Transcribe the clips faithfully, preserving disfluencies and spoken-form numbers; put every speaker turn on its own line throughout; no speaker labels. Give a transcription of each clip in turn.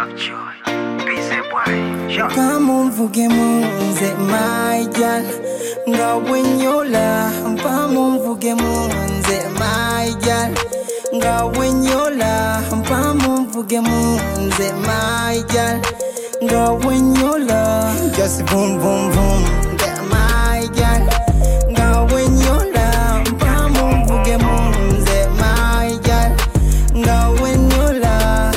Come on, forget moonze, my girl. Nga when you la, come on, forget moonze, my girl. Nga when you la, come on, forget moonze, my girl. Nga when you la, just boom, boom, boom, get my girl. Nga when you la, come on, forget moonze, my girl. Nga when you la,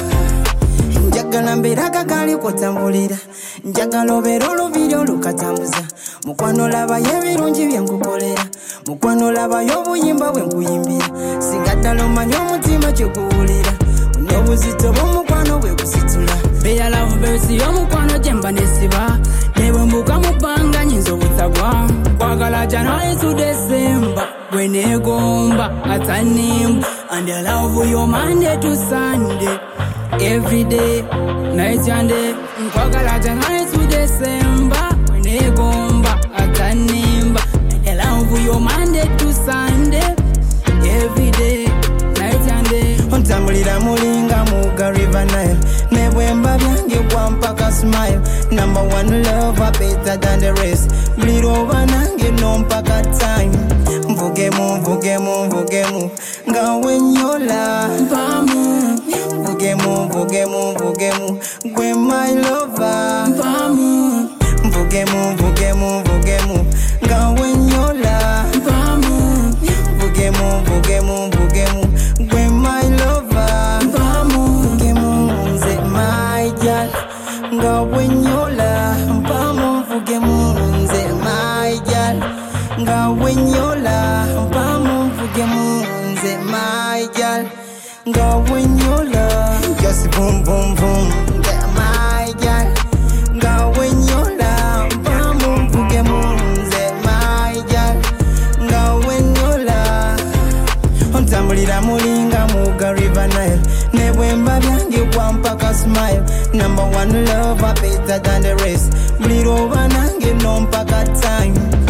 njagala mberaga kali kutambulira. Njagala obera oluviri lukatambuza. Mukwano laba y'ebirungi byenkukolera. Mukwano laba y'obuyimba bwenkuyimbira. Singa ddala omanyi omutima kyekuwulira. N'obuzito bw'omukwano bwekusitula.
Beya love verse y'omukwano gye mba nesiba. Ne bwe mbuka mu bbanga nyinza obutagwa. Kwagala January to December. Gwe neegomba atanimba. And I love you Monday to Sunday. Every day, night and day. Kwagala January to December. When they gomba atanimba. And I love you Monday to Sunday. Every day, night and day.
Ontambulira mulinga muga River Nile. Nebwemba byange kwampaka smile. Number one lover better than the rest. Bleed over nange no mpaka time. Mvugemu, mvugemu, mvugemu. Nga when you laugh
Bamu
Mvugemu, mvugemu, mvugemu. Gwe my lover
Bamu
Mvugemu, mvugemu, mvugemu. Nga when you laugh
Bamu
Mvugemu, mvugemu, mvugemu. Gwe my lover
Bamu
Mvugemu nze my girl. Nga when you laugh Bamu mvugemu nze my girl. Nga when you laugh Bamu mvugemu nze my girl. Nga when you laugh just boom boom boom get my girl. Nga when you laugh Bamu mvugemu nze my girl. Nga when you laugh ontambulira mulinga muga River Nile. Nebwemba byange kwampaka smile. Number one lover better than the rest. Bleed over nange no mpaka time.